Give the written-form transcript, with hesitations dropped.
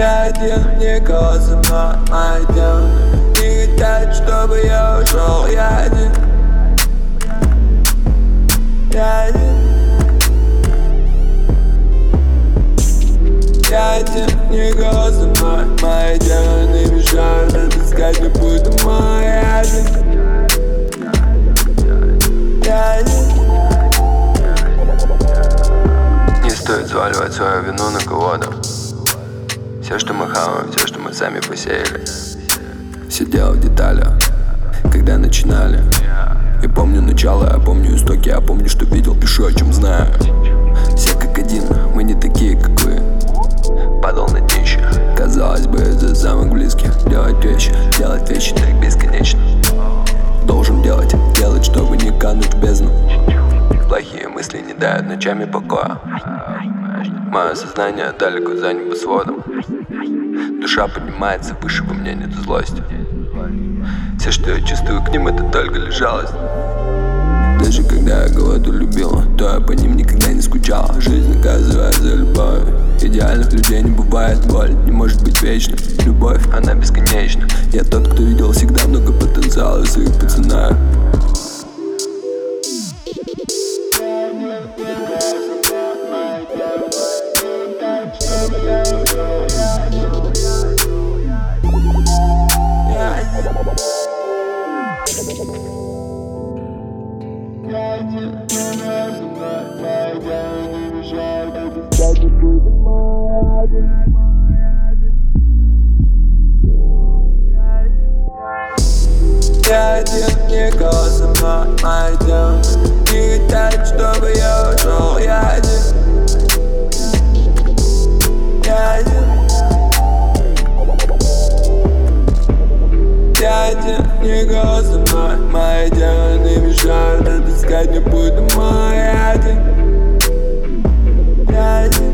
Я один, никого со мной, мои демоны не хотят, чтобы я ушел. Я один, я один, я один, никого со мной, мои демоны мешают отыскать любой домой. Я один, я один. Не стоит сваливать свою вину на кого-то. Все, что мы хаваем, все, что мы сами посеяли. Все дело в деталях, когда начинали. Я помню начало, я помню истоки, я помню, что видел, пишу, о чем знаю. Все как один, мы не такие, как вы. Падал на днище. Казалось бы, за самых близких делать вещи так бесконечно. Должен делать, чтобы не кануть в бездну. Плохие мысли не дают ночами покоя. Мое сознание далеко за небосводом. Душа поднимается выше, во мне нету злости. Все, что я чувствую к ним, это только лишь жалость. Даже когда я кого-то любил, то я по ним никогда не скучал. Жизнь наказывает за любовь. Идеальных людей не бывает, боль не может быть вечной. Любовь, она бесконечна. Я тот, кто видел всегда много потенциала в своих пацанах. Я один, никого со мной, мои демоны не хотят, чтобы я ушел. Я один, я один, я один, никого со мной, мои демоны мешают отыскать любой домой. Я один, я один.